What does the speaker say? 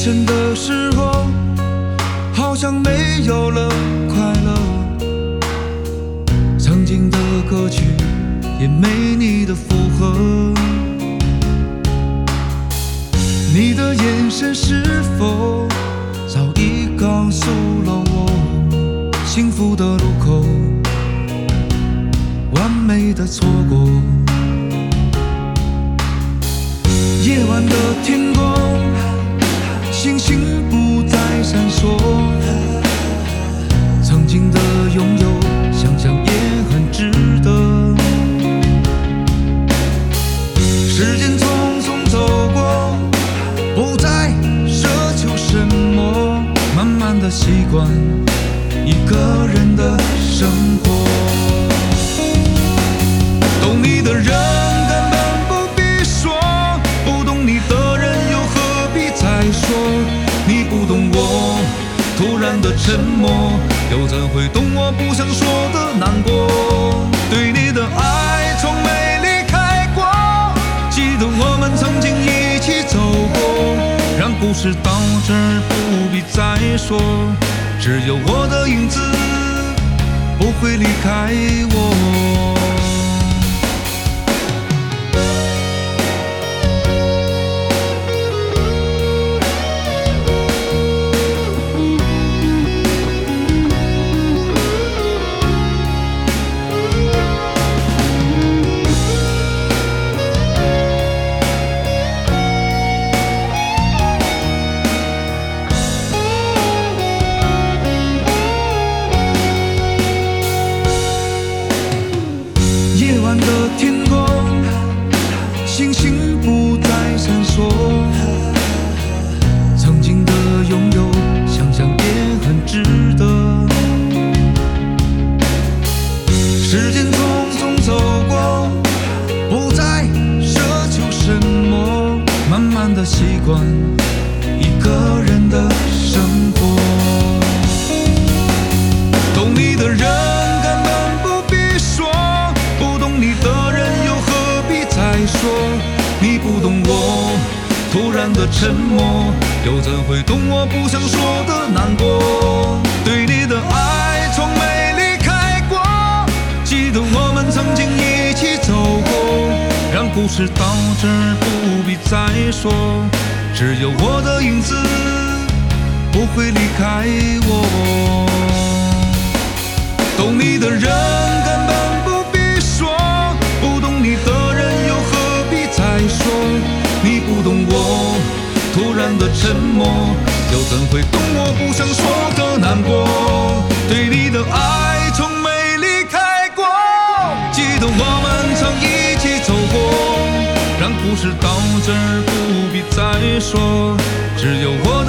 身的时候，好像没有了快乐。曾经的歌曲也没你的附和。你的眼神是否早已告诉了我，幸福的路口，完美的错过。夜晚的天空，星星不再闪烁，曾经的拥有，想想也很值得。时间匆匆走过，不再奢求什么，慢慢的习惯一个人的生活。懂你的人根本不必说，不懂你的人又何必再说。你不懂我突然的沉默，又怎会懂我不想说的难过。对你的爱从没离开过，记得我们曾经一起走过，让故事到这儿不必再说。只有我的影子不会离开我。夜晚的天空，星星不再闪烁，曾经的拥有，想想也很值得。时间匆匆走过，不再奢求什么，慢慢的习惯一个人的生活。懂你的人根本不必说，不懂你的人又何必再说。你不懂我突然的沉默，又怎会懂我不想说的难过。对你的爱从没离开过，记得我们曾经一起走过，让故事到这儿不必再说。只有我的影子不会离开我。懂你的人根本不必说，不懂你的人又何必再说。你不懂我突然的沉默，又怎会懂我不想说的难过。对你的爱从没离开过，记得我们曾一起走过，让故事到这儿不必再说。只有我